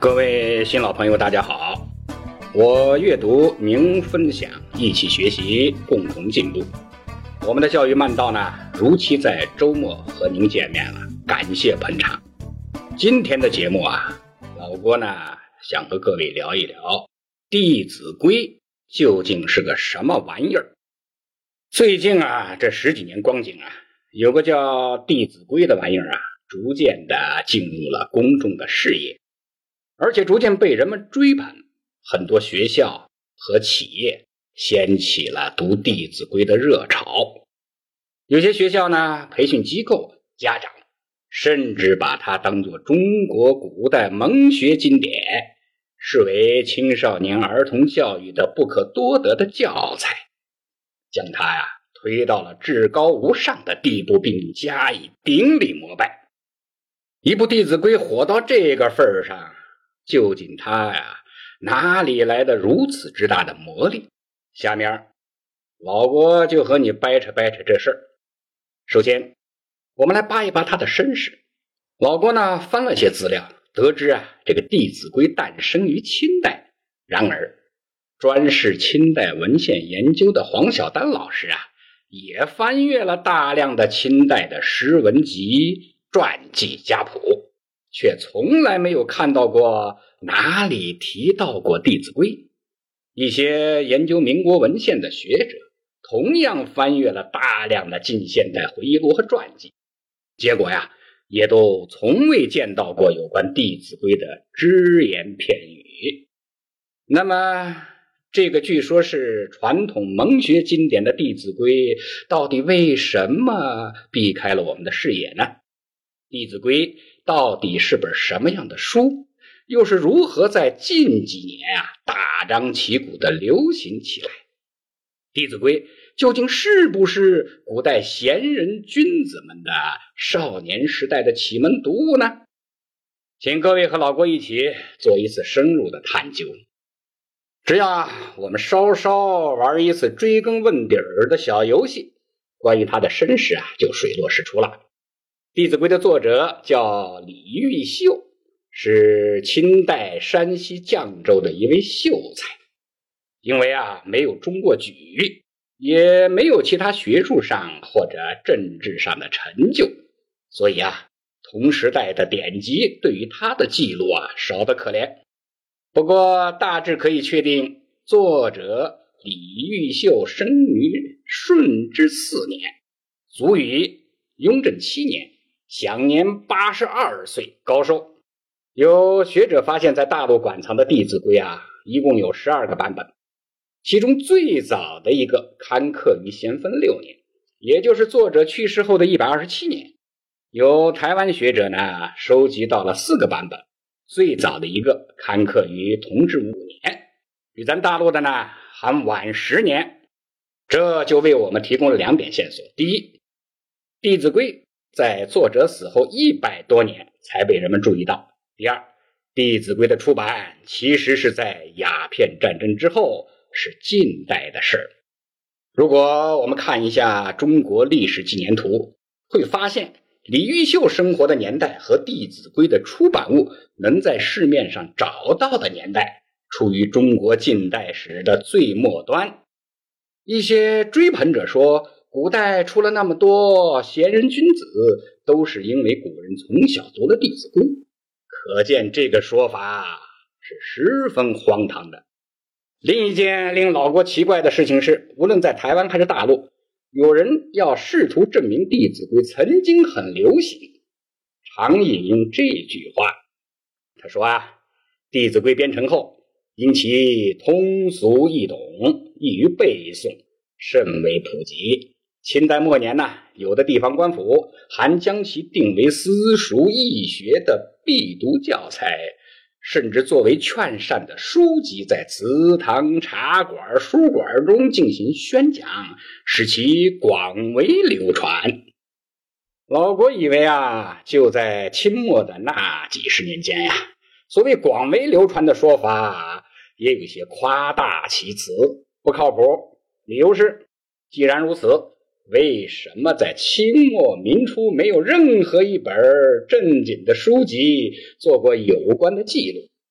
各位新老朋友大家好，我阅读您分享，一起学习，共同进步。我们的教育漫道呢，如期在周末和您见面了，感谢捧场。今天的节目啊，老郭呢想和各位聊一聊《弟子规》究竟是个什么玩意儿。最近啊，这十几年光景啊，有个叫《弟子规》的玩意儿啊，逐渐的进入了公众的视野，而且逐渐被人们追捧。很多学校和企业掀起了读《弟子规》的热潮。有些学校呢，培训机构、家长甚至把它当作中国古代蒙学经典，视为青少年儿童教育的不可多得的教材，将它推到了至高无上的地步，并加以顶礼膜拜。一部《弟子规》火到这个份上，究竟它哪里来的如此之大的魔力？下面老郭就和你掰扯掰扯这事儿。首先我们来扒一扒他的身世。老郭呢翻了些资料，得知这个《弟子规》诞生于清代。然而专事清代文献研究的黄晓丹老师也翻阅了大量的清代的诗文集、传记家谱，却从来没有看到过哪里提到过《弟子规》。一些研究民国文献的学者同样翻阅了大量的近现代回忆录和传记，结果也都从未见到过有关《弟子规》的只言片语。那么这个据说是传统蒙学经典的《弟子规》，到底为什么避开了我们的视野呢？《弟子规》到底是本什么样的书？又是如何在近几年大张旗鼓地流行起来？《弟子规》究竟是不是古代贤人君子们的少年时代的启蒙读物呢？请各位和老郭一起做一次深入的探究。只要我们稍稍玩一次追根问底儿的小游戏，关于他的身世就水落石出了。《弟子规》的作者叫李毓秀，是清代山西绛州的一位秀才。因为没有中过举，也没有其他学术上或者政治上的成就，所以同时代的典籍对于他的记录少得可怜。不过大致可以确定，作者李毓秀生于顺治4年，卒于雍正7年，享年82岁高寿。有学者发现，在大陆馆藏的《弟子规》一共有12个版本，其中最早的一个刊刻于咸丰6年，也就是作者去世后的127年。有台湾学者呢收集到了4个版本，最早的一个刊刻于同治5年，比咱大陆的呢还晚10年。这就为我们提供了2点线索。第一，《弟子规》在作者死后100多年才被人们注意到。第二，《弟子规》的出版其实是在鸦片战争之后，是近代的事儿。如果我们看一下中国历史纪年图，会发现李毓秀生活的年代和《弟子规》的出版物能在市面上找到的年代，处于中国近代史的最末端。一些追捧者说，古代出了那么多贤人君子，都是因为古人从小读了《弟子规》，可见这个说法是十分荒唐的。另一件令老郭奇怪的事情是，无论在台湾还是大陆，有人要试图证明《弟子规》曾经很流行，常引这句话。他说《弟子规》编成后，因其通俗易懂，易于背诵，甚为普及。清代末年有的地方官府还将其定为私塾易学的必读教材，甚至作为劝善的书籍，在祠堂、茶馆、书馆中进行宣讲，使其广为流传。老郭以为就在清末的那几十年间所谓广为流传的说法也有些夸大其词，不靠谱。理由是，既然如此，为什么在清末民初没有任何一本正经的书籍做过有关的记录？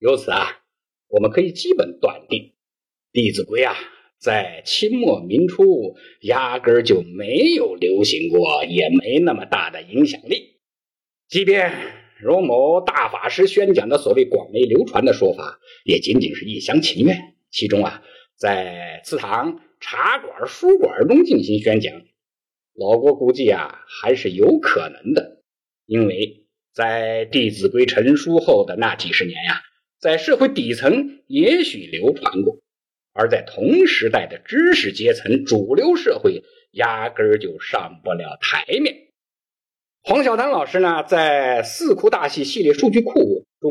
由此啊，我们可以基本断定，《弟子规》啊，在清末民初压根儿就没有流行过，也没那么大的影响力。即便荣某大法师宣讲的所谓广为流传的说法，也仅仅是一厢情愿。其中啊，在祠堂、茶馆、书馆中进行宣讲，老郭估计啊，还是有可能的。因为在《弟子规》成书后的那几十年呀，在社会底层也许流传过，而在同时代的知识阶层、主流社会压根儿就上不了台面。黄晓丹老师呢，在四库大系系列数据库中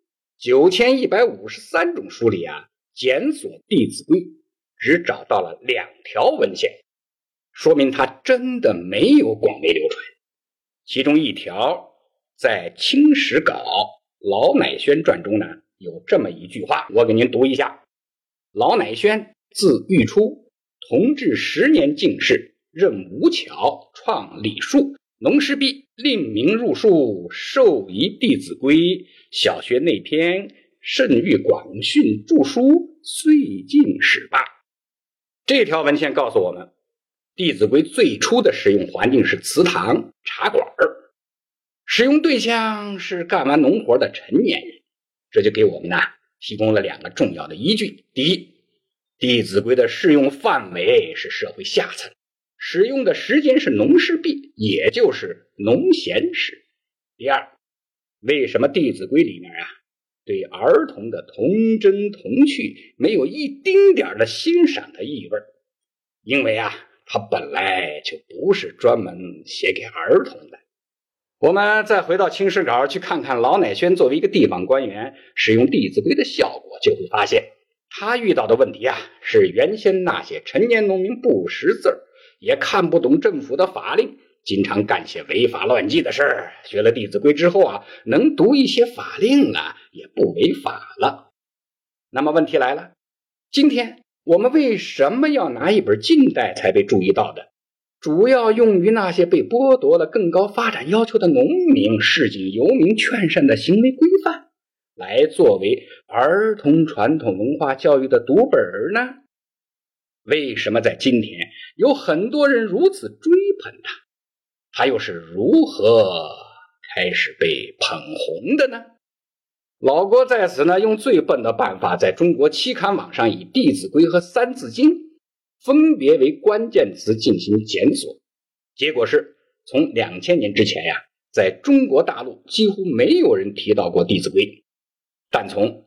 9153种书里啊，检索《弟子规》只找到了2条文献，说明它真的没有广为流传。其中一条在《清史稿·老乃宣传》中呢，有这么一句话，我给您读一下。老乃宣字玉初，同治10年进士，任吴巧，创礼数，农师毕，令民入数，授遗《弟子规》，小学内篇，甚欲广训著书，遂进史罢。这条文献告诉我们，弟子规最初的使用环境是祠堂、茶馆，使用对象是干完农活的成年人。这就给我们提供了2个重要的依据。第一，弟子规的适用范围是社会下层，使用的时间是农事毕，也就是农闲时。第二，为什么弟子规里面对儿童的童真童趣没有一丁点的欣赏的意味？因为它本来就不是专门写给儿童的。我们再回到清史稿去看看老乃宣作为一个地方官员使用弟子规的效果，就会发现他遇到的问题是原先那些成年农民不识字，也看不懂政府的法令，经常干些违法乱纪的事儿。学了弟子规之后能读一些法令了，也不违法了。那么问题来了，今天我们为什么要拿一本近代才被注意到的，主要用于那些被剥夺了更高发展要求的农民、市井游民劝善的行为规范，来作为儿童传统文化教育的读本呢？为什么在今天有很多人如此追捧它？它又是如何开始被捧红的呢？老郭在此用最笨的办法，在中国期刊网上以《弟子规》和《三字经》分别为关键词进行检索，结果是从2000年之前在中国大陆几乎没有人提到过《弟子规》，但从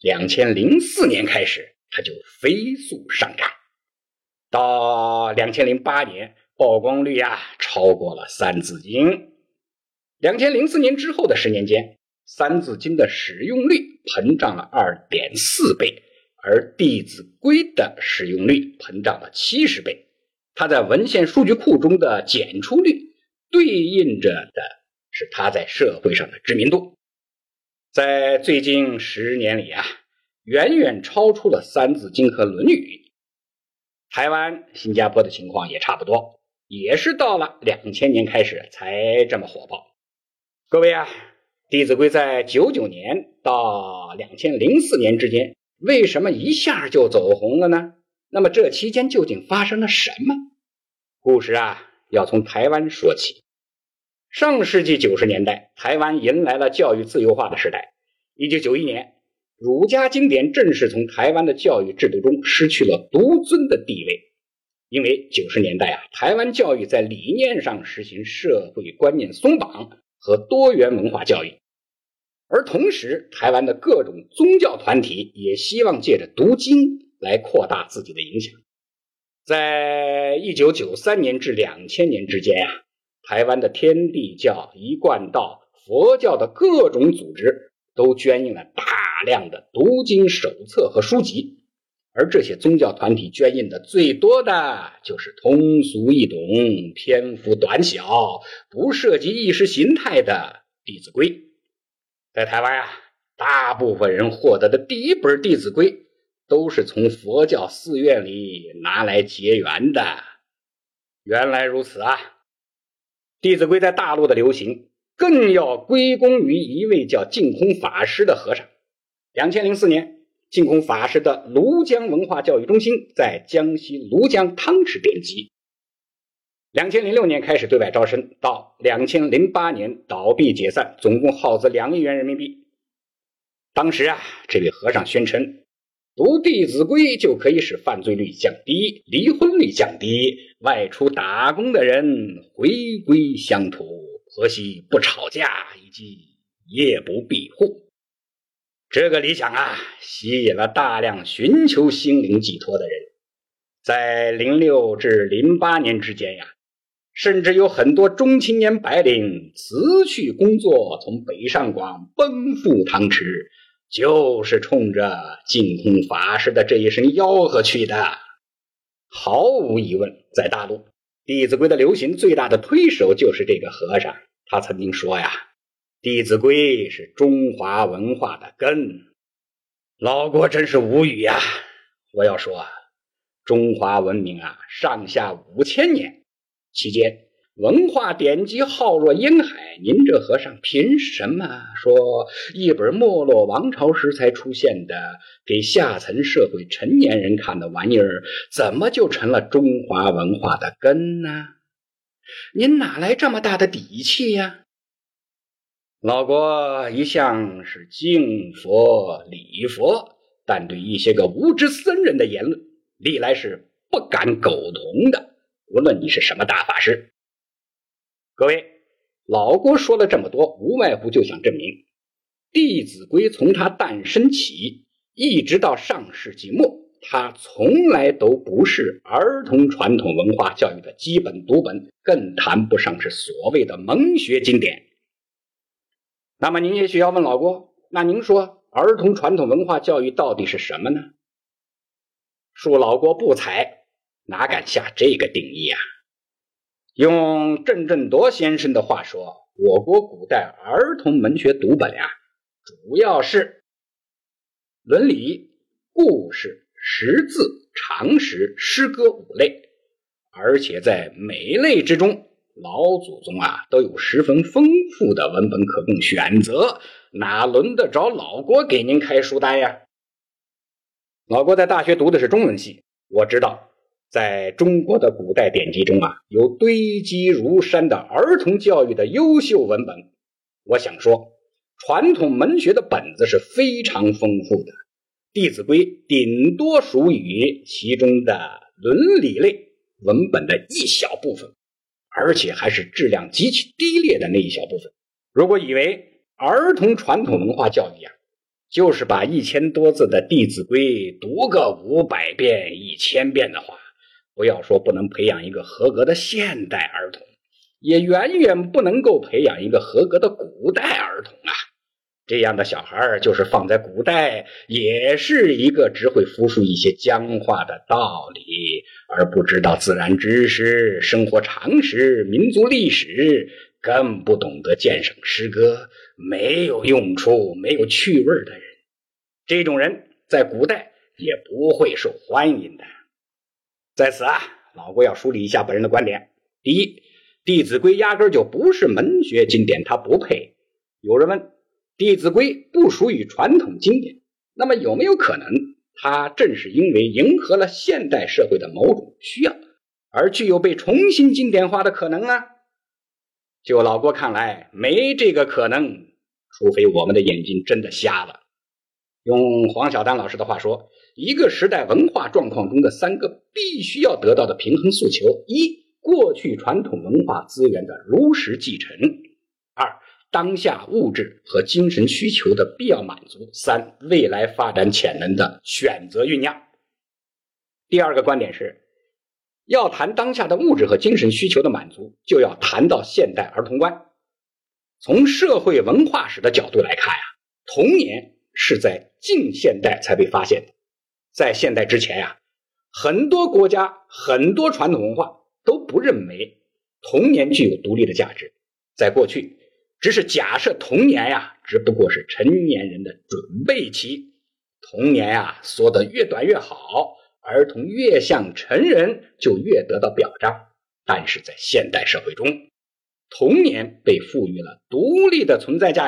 2004年开始，它就飞速上涨，到2008年曝光率超过了《三字经》。2004年之后的10年间，三字经的使用率膨胀了 2.4 倍，而弟子规的使用率膨胀了70倍。它在文献数据库中的检出率对应着的是它在社会上的知名度。在最近10年里远远超出了三字经和论语。台湾、新加坡的情况也差不多，也是到了2000年开始才这么火爆。各位弟子规在99年到2004年之间，为什么一下就走红了呢？那么这期间究竟发生了什么？故事要从台湾说起。上世纪90年代，台湾迎来了教育自由化的时代。1991年，儒家经典正式从台湾的教育制度中失去了独尊的地位。因为90年代台湾教育在理念上实行社会观念松绑和多元文化教育，而同时台湾的各种宗教团体也希望借着读经来扩大自己的影响。在1993年至2000年之间台湾的天地教、一贯道、佛教的各种组织都捐印了大量的读经手册和书籍，而这些宗教团体捐印的最多的就是通俗易懂、篇幅短小、不涉及意识形态的《弟子规》。在台湾大部分人获得的第一本《弟子规》都是从佛教寺院里拿来结缘的。原来如此《弟子规》在大陆的流行更要归功于一位叫净空法师的和尚。 2004年，净空法师的庐江文化教育中心在江西庐江汤池点击。2006年开始对外招生，到2008年倒闭解散，总共耗资2亿元人民币。当时这位和尚宣称，读《弟子规》就可以使犯罪率降低，离婚率降低，外出打工的人回归乡土，婆媳不吵架，以及夜不闭户。这个理想吸引了大量寻求心灵寄托的人。在06至08年之间甚至有很多中青年白领辞去工作，从北上广奔赴汤池，就是冲着净空法师的这一声吆喝去的。毫无疑问，在大陆，弟子规的流行最大的推手就是这个和尚。他曾经说弟子规是中华文化的根。老郭真是无语我要说中华文明上下5000年，期间文化典籍浩若烟海，您这和尚凭什么说一本没落王朝时才出现的给下层社会成年人看的玩意儿，怎么就成了中华文化的根呢？您哪来这么大的底气呀？老郭一向是敬佛礼佛，但对一些个无知僧人的言论历来是不敢苟同的，无论你是什么大法师。各位，老郭说了这么多，无外乎就想证明弟子规从它诞生起一直到上世纪末，它从来都不是儿童传统文化教育的基本读本，更谈不上是所谓的蒙学经典。那么您也许要问老郭，那您说儿童传统文化教育到底是什么呢？恕老郭不才，哪敢下这个定义用郑振铎先生的话说，我国古代儿童文学读本主要是伦理、故事、识字、常识、诗歌5类，而且在每类之中，老祖宗都有十分丰富的文本可供选择，哪轮得着老郭给您开书单呀？老郭在大学读的是中文系，我知道在中国的古代典籍中有堆积如山的儿童教育的优秀文本。我想说，传统文学的本子是非常丰富的，弟子规顶多属于其中的伦理类文本的一小部分，而且还是质量极其低劣的那一小部分。如果以为儿童传统文化教育就是把1000多字的弟子规读个500遍1000遍的话，不要说不能培养一个合格的现代儿童，也远远不能够培养一个合格的古代儿童这样的小孩就是放在古代也是一个只会复述一些僵化的道理，而不知道自然知识、生活常识、民族历史，更不懂得鉴赏诗歌，没有用处、没有趣味的人。这种人在古代也不会受欢迎的。在此老郭要梳理一下本人的观点。第一，弟子规压根就不是文学经典，它不配。有人问，弟子规不属于传统经典，那么有没有可能它正是因为迎合了现代社会的某种需要，而具有被重新经典化的可能呢？就老郭看来，没这个可能，除非我们的眼睛真的瞎了。用黄晓丹老师的话说，一个时代文化状况中的3个必须要得到的平衡诉求：一、过去传统文化资源的如实继承；二、当下物质和精神需求的必要满足；三、未来发展潜能的选择酝酿。第二个观点是，要谈当下的物质和精神需求的满足，就要谈到现代儿童观。从社会文化史的角度来看童年是在近现代才被发现的。在现代之前很多国家、很多传统文化都不认为童年具有独立的价值。在过去，只是假设童年只不过是成年人的准备期。童年缩得越短越好，儿童越像成人就越得到表彰。但是在现代社会中，童年被赋予了独立的存在价值，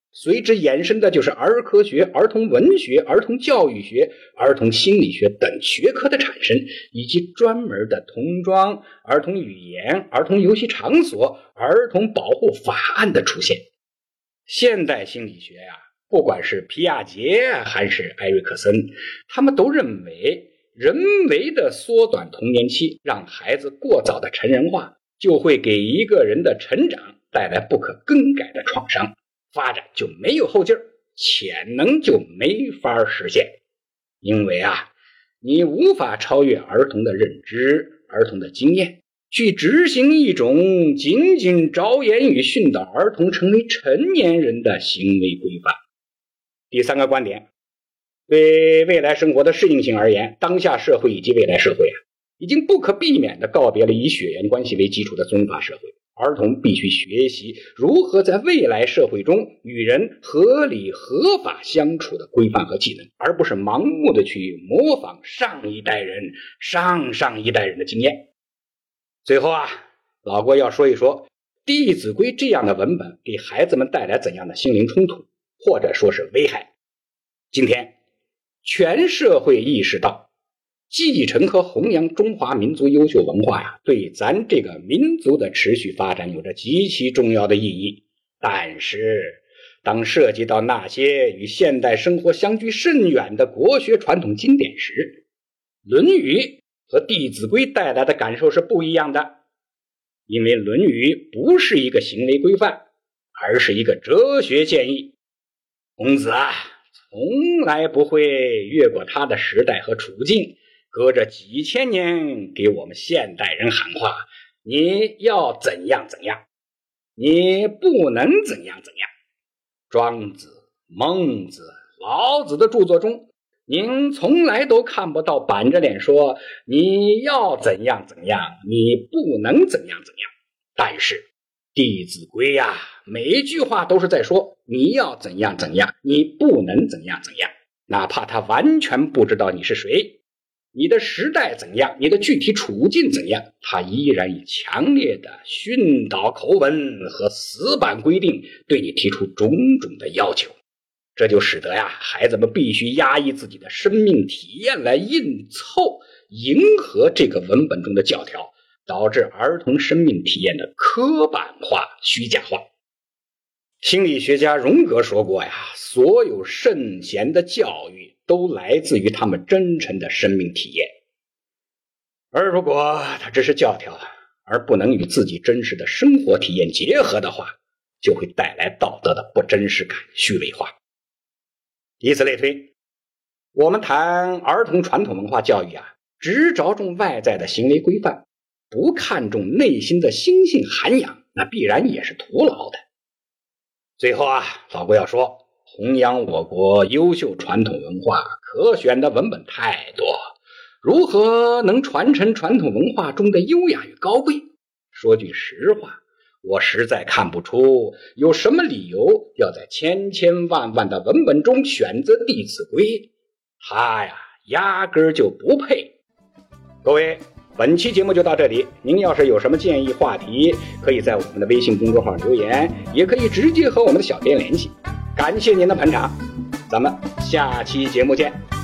随之衍生的就是儿科学、儿童文学、儿童教育学、儿童心理学等学科的产生，以及专门的童装、儿童语言、儿童游戏场所、儿童保护法案的出现。现代心理学不管是皮亚杰还是埃瑞克森，他们都认为人为的缩短童年期，让孩子过早的成人化，就会给一个人的成长带来不可更改的创伤，发展就没有后劲儿，潜能就没法实现。因为你无法超越儿童的认知、儿童的经验，去执行一种仅仅着眼于训导儿童成为成年人的行为规范。第三个观点，对未来生活的适应性而言，当下社会以及未来社会已经不可避免地告别了以血缘关系为基础的宗法社会。儿童必须学习如何在未来社会中与人合理合法相处的规范和技能，而不是盲目的去模仿上一代人、上上一代人的经验。最后老郭要说一说《弟子规》这样的文本给孩子们带来怎样的心灵冲突，或者说是危害。今天全社会意识到继承和弘扬中华民族优秀文化对咱这个民族的持续发展有着极其重要的意义。但是当涉及到那些与现代生活相距甚远的国学传统经典时，《论语》和《弟子规》带来的感受是不一样的。因为《论语》不是一个行为规范，而是一个哲学建议。孔子从来不会越过他的时代和处境，隔着几千年给我们现代人喊话，你要怎样怎样，你不能怎样怎样。庄子、孟子、老子的著作中，您从来都看不到板着脸说你要怎样怎样，你不能怎样怎样。但是弟子规每一句话都是在说你要怎样怎样，你不能怎样怎样。哪怕他完全不知道你是谁，你的时代怎样，你的具体处境怎样，他依然以强烈的训导口吻和死板规定对你提出种种的要求。这就使得孩子们必须压抑自己的生命体验来硬凑迎合这个文本中的教条，导致儿童生命体验的刻板化、虚假化。心理学家荣格说过所有圣贤的教育都来自于他们真诚的生命体验，而如果它只是教条而不能与自己真实的生活体验结合的话，就会带来道德的不真实感、虚伪化。以此类推，我们谈儿童传统文化教育只着重外在的行为规范，不看重内心的心性涵养，那必然也是徒劳的。最后老郭要说，弘扬我国优秀传统文化可选的文本太多，如何能传承传统文化中的优雅与高贵？说句实话，我实在看不出有什么理由要在千千万万的文本中选择《弟子规》，它压根就不配。各位，本期节目就到这里，您要是有什么建议话题，可以在我们的微信公众号留言，也可以直接和我们的小编联系。感谢您的捧场，咱们下期节目见。